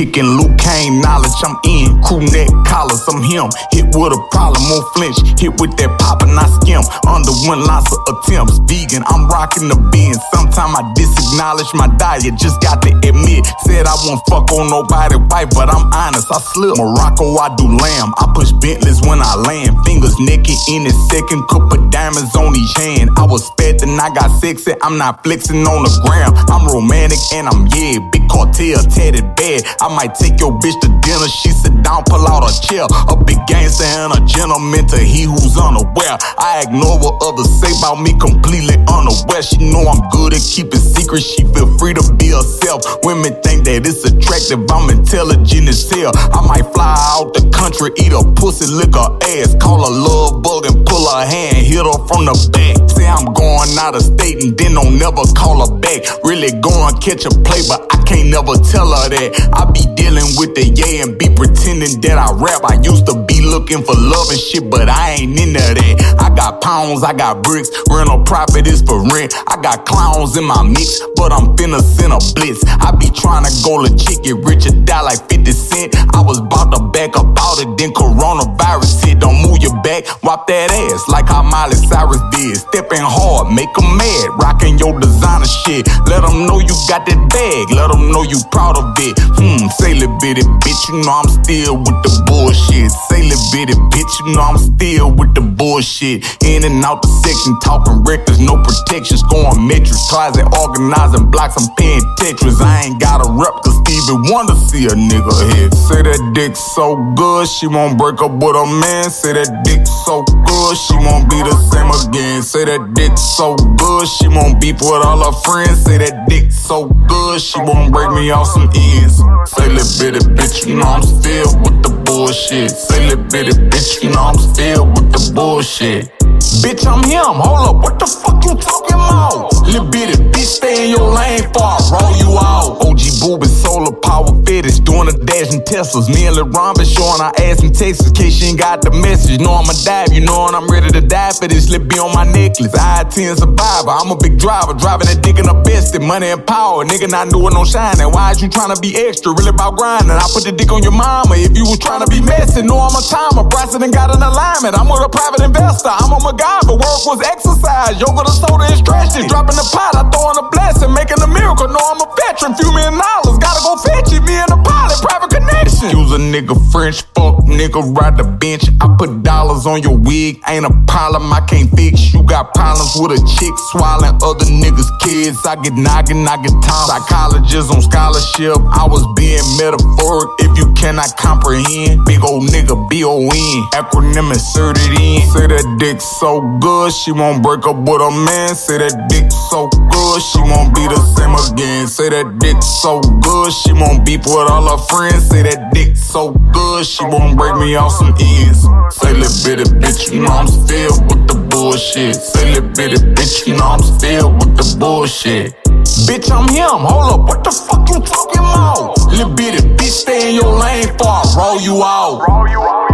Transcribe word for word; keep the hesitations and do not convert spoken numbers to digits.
kicking Luke Kane knowledge. I'm in crew neck collars, I'm him. Hit with a problem, won't flinch. Hit with that pop and I skim. Under one lots of attempts. Vegan, I'm rocking the beans. Sometime I disacknowledge my diet, just got to admit. Said I won't fuck on nobody white, but I'm honest, I slip. Morocco, I do lamb. I push Bentleys when I land. Fingers naked in a second, could put diamonds on each hand. I was fat and I got sexy, I'm not flexing on the gram. I'm romantic and I'm yeah, big cartel, tatted bad. I might take your bitch to dinner, she sit down, pull out a chair. A big gangster and a gentleman to he who's unaware. I ignore what others say about me, completely unaware. She know I'm good at keeping secrets, she feel free to be herself. Women think that it's attractive, I'm intelligent as hell. I might fly out the country, eat a pussy, lick her ass, call her love bug and pull her hand, hit her from the back. Say I'm going out of state and then don't never call her back. Really go and catch a play, but I can't never tell her that. I be dealing with the yeah and be pretending that I rap. I used to be looking for love and shit, but I ain't into that. I got pounds, I got bricks, rental profit is for rent. I got clowns in my mix, but I'm finna send a blitz. I be trying to go legit, get rich or die like fifty cent. I was about to back up out it, then coronavirus hit. Don't move your back, wop that ass like how Miley Cyrus did. Stepping hard, make them mad, rocking your designer shit. Let them know you got that bag, let them know you proud of it. Hmm, say little bitty bitch, you know I'm still with the bullshit. Say little bitty bitch, you know I'm still with the bullshit. In and out the section, talking records, no protection. Scoring metrics, closet organizing blocks, I'm paying Tetris. I ain't got a rep, cause Stevie Wonder see a nigga hit. Say that dick so good, she won't break up with a man. Say that dick so good, she won't be the same again. Say that dick so good, she won't beef with all her friends. Say that dick so good, she won't break me off some ends. Say little bitty bitch, you know I'm still with the bullshit. Say little bitty bitch, you know I'm still with the bullshit. Bitch, I'm him, hold up, what the fuck you talking about? Little bitty bitch, stay in your lane before I roll you out. O G Boob is solar power fetish, doing a dash in Teslas. Me and Lil Ron been showing our ass in Texas, case she ain't got the message. Know I'ma dive, you know, and I'm ready to die for this. Let be on my necklace, I ten survivor. I'm a big driver, driving that dick in a bestie. Money and power, nigga not doing no shining. Why is you trying to be extra, really about grinding? I put the dick on your mama if you was trying to be messy. Know I'm a timer, Bryson ain't got an alignment. I'm with a private investor, I'm a MacGyver. Work was exercise, yoga the soda and stretch it. Dropping the pot, I throw in a blessing, making a miracle. Know I'm a veteran, few million dollars, gotta go fetch it. Me and the pilot, private connection. Use a nigga French, fuck nigga, ride the bench. I put dollars on your wig, ain't a problem I can't fix. You got problems with a chick, swallowing other niggas' kids. I get noggin, I get time. Psychologists on scholarship, I was being metaphoric. If you cannot comprehend, big old nigga B O N, acronym inserted in. Say that dick so good, she won't break up with a man. Say that dick so good, she won't be the same again. Say that dick so good, she won't beef with all her friends. Say that dick so good, she won't break me off some ends. Say little bitty bitch, you know I'm still with the bullshit. Say little bitty bitch, you know I'm still with the bullshit. Bitch, I'm him, hold up, what the fuck you talking about? Little bitty bitch, stay in your lane before I roll you out. Roll you out.